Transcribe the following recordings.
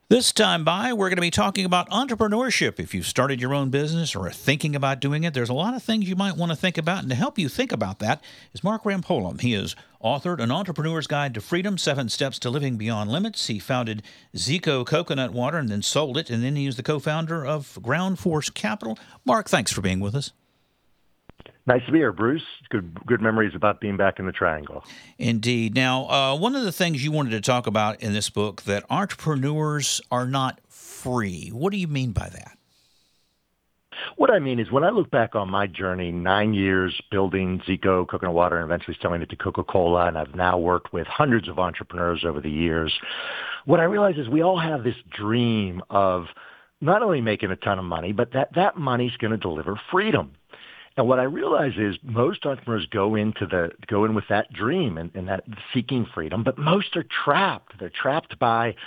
This time by, we're going to be talking about entrepreneurship. If you've started your own business or are thinking about doing it, there's a lot of things you might want to think about. And to help you think about that is Mark Rampolam. He has authored An Entrepreneur's Guide to Freedom, 7 Steps to Living Beyond Limits. He founded Zico Coconut Water and then sold it. And then he is the co-founder of Ground Force Capital. Mark, thanks for being with us. Nice to be here, Bruce. Good memories about being back in the Triangle. Indeed. Now, one of the things you wanted to talk about in this book, that entrepreneurs are not free. What do you mean by that? What I mean is when I look back on my journey, 9 years building Zico Coconut Water and eventually selling it to Coca-Cola, and I've now worked with hundreds of entrepreneurs over the years, what I realize is we all have this dream of not only making a ton of money, but that money's going to deliver freedom. And what I realize is most entrepreneurs go in with that dream and that seeking freedom, but most are trapped. They're trapped by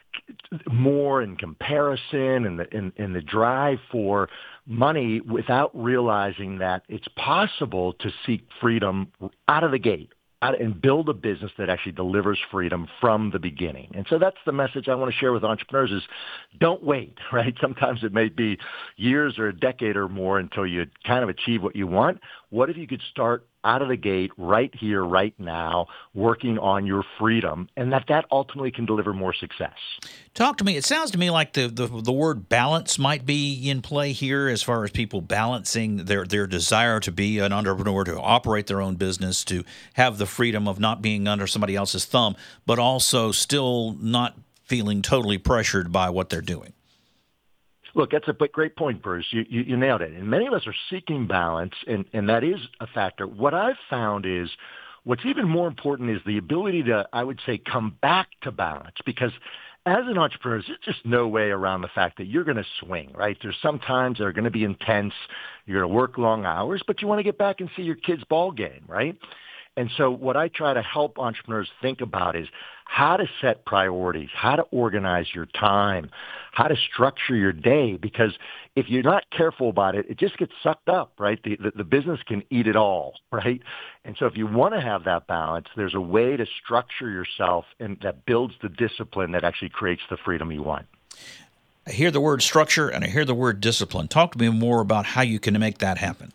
more in comparison and the drive for money without realizing that it's possible to seek freedom out of the gate and build a business that actually delivers freedom from the beginning. And so that's the message I want to share with entrepreneurs is don't wait, right? Sometimes it may be years or a decade or more until you kind of achieve what you want. What if you could start out of the gate right here, right now, working on your freedom, and that ultimately can deliver more success? Talk to me. It sounds to me like the word balance might be in play here as far as people balancing their desire to be an entrepreneur, to operate their own business, to have the freedom of not being under somebody else's thumb, but also still not feeling totally pressured by what they're doing. Look, that's a great point, Bruce. You nailed it. And many of us are seeking balance, and that is a factor. What I've found is what's even more important is the ability to, I would say, come back to balance. Because as an entrepreneur, there's just no way around the fact that you're going to swing, right? There's some times that are going to be intense. You're going to work long hours, but you want to get back and see your kid's ball game, right? And so what I try to help entrepreneurs think about is how to set priorities, how to organize your time, how to structure your day, because if you're not careful about it, it just gets sucked up, right? The business can eat it all, right? And so if you want to have that balance, there's a way to structure yourself and that builds the discipline that actually creates the freedom you want. I hear the word structure and I hear the word discipline. Talk to me more about how you can make that happen.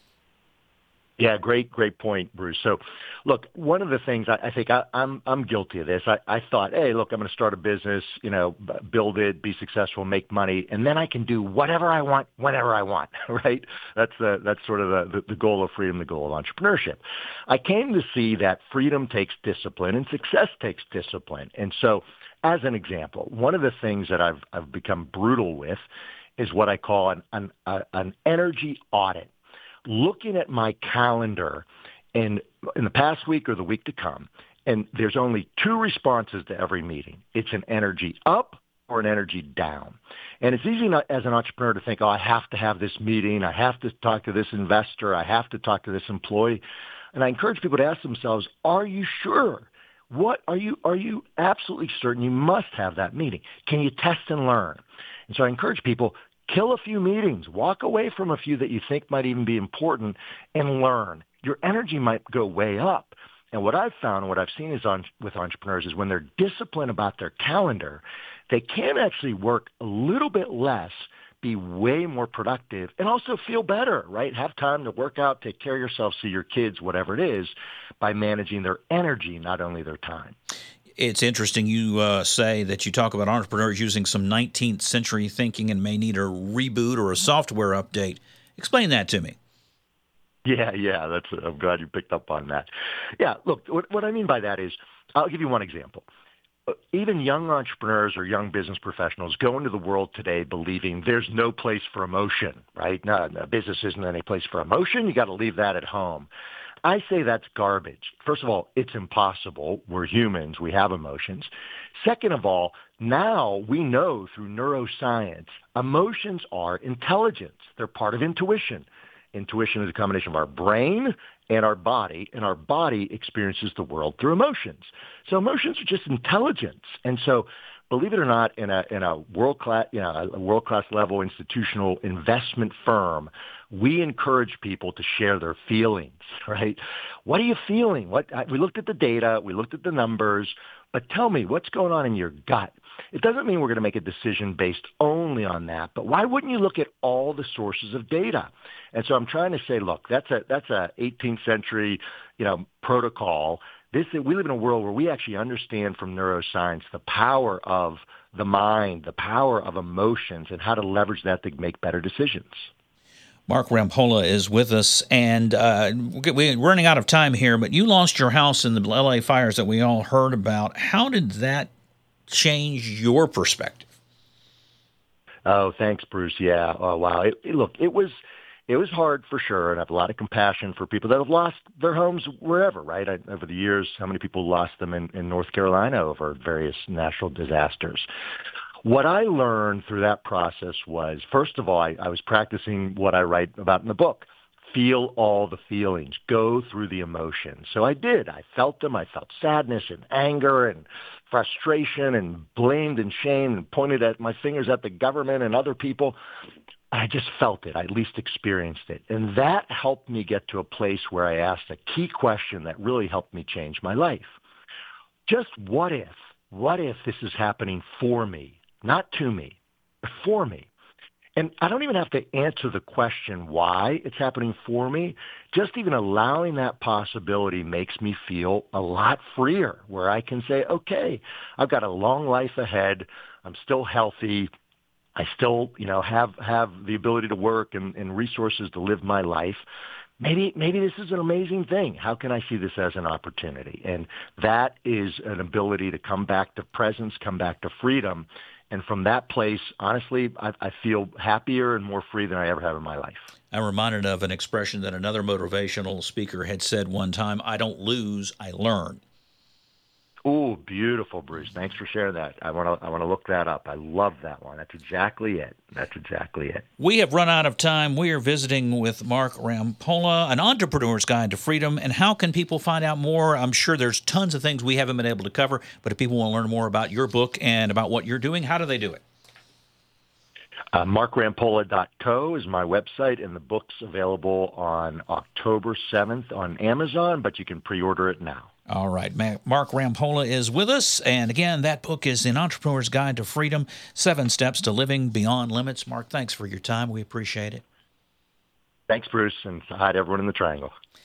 Yeah, great point, Bruce. So, look, one of the things I think I'm guilty of this. I thought, hey, look, I'm going to start a business, build it, be successful, make money, and then I can do whatever I want, whenever I want, right? That's sort of the goal of freedom, the goal of entrepreneurship. I came to see that freedom takes discipline and success takes discipline. And so, as an example, one of the things that I've become brutal with is what I call an energy audit. Looking at my calendar in the past week or the week to come, and there's only 2 responses to every meeting. It's an energy up or an energy down. And it's easy as an entrepreneur to think, oh, I have to have this meeting. I have to talk to this investor. I have to talk to this employee. And I encourage people to ask themselves, are you sure? What are you absolutely certain you must have that meeting? Can you test and learn? And so I encourage people, kill a few meetings, walk away from a few that you think might even be important, and learn. Your energy might go way up. And what I've found and what I've seen is with entrepreneurs is when they're disciplined about their calendar, they can actually work a little bit less, be way more productive, and also feel better, right? Have time to work out, take care of yourself, see your kids, whatever it is, by managing their energy, not only their time. It's interesting you say that you talk about entrepreneurs using some 19th century thinking and may need a reboot or a software update. Explain that to me. Yeah, I'm glad you picked up on that. Yeah, look, what I mean by that is, I'll give you one example. Even young entrepreneurs or young business professionals go into the world today believing there's no place for emotion, right? No, business isn't any place for emotion. You got to leave that at home. I say that's garbage. First of all, it's impossible. We're humans. We have emotions. Second of all, now we know through neuroscience, emotions are intelligence. They're part of intuition. Intuition is a combination of our brain and our body experiences the world through emotions. So emotions are just intelligence. And so, believe it or not, in a world class level institutional investment firm, we encourage people to share their feelings, right? What are you feeling? We looked at the data, we looked at the numbers. But tell me, what's going on in your gut? It doesn't mean we're going to make a decision based only on that, but why wouldn't you look at all the sources of data? And so I'm trying to say, look, that's a 18th century, protocol. We live in a world where we actually understand from neuroscience the power of the mind, the power of emotions, and how to leverage that to make better decisions. Mark Rampolla is with us, and we're running out of time here, but you lost your house in the L.A. fires that we all heard about. How did that change your perspective? Oh, thanks, Bruce. Yeah. Oh, wow. It was hard for sure, and I have a lot of compassion for people that have lost their homes wherever, right? Over the years, how many people lost them in North Carolina over various natural disasters? What I learned through that process was, first of all, I was practicing what I write about in the book. Feel all the feelings. Go through the emotions. So I did. I felt them. I felt sadness and anger and frustration and blamed and shamed and pointed at my fingers at the government and other people. I just felt it. I at least experienced it. And that helped me get to a place where I asked a key question that really helped me change my life. Just what if this is happening for me? Not to me, but for me. And I don't even have to answer the question why it's happening for me. Just even allowing that possibility makes me feel a lot freer, where I can say, okay, I've got a long life ahead. I'm still healthy. I still, have the ability to work and resources to live my life. Maybe this is an amazing thing. How can I see this as an opportunity? And that is an ability to come back to presence, come back to freedom. And from that place, honestly, I feel happier and more free than I ever have in my life. I'm reminded of an expression that another motivational speaker had said one time: I don't lose, I learn. Oh, beautiful, Bruce. Thanks for sharing that. I want to look that up. I love that one. That's exactly it. We have run out of time. We are visiting with Mark Rampolla, an entrepreneur's guide to freedom. And how can people find out more? I'm sure there's tons of things we haven't been able to cover, but if people want to learn more about your book and about what you're doing, how do they do it? MarkRampolla.co is my website, and the book's available on October 7th on Amazon, but you can pre-order it now. All right. Mark Rampolla is with us. And again, that book is An Entrepreneur's Guide to Freedom, 7 Steps to Living Beyond Limits. Mark, thanks for your time. We appreciate it. Thanks, Bruce, and hi to everyone in the Triangle.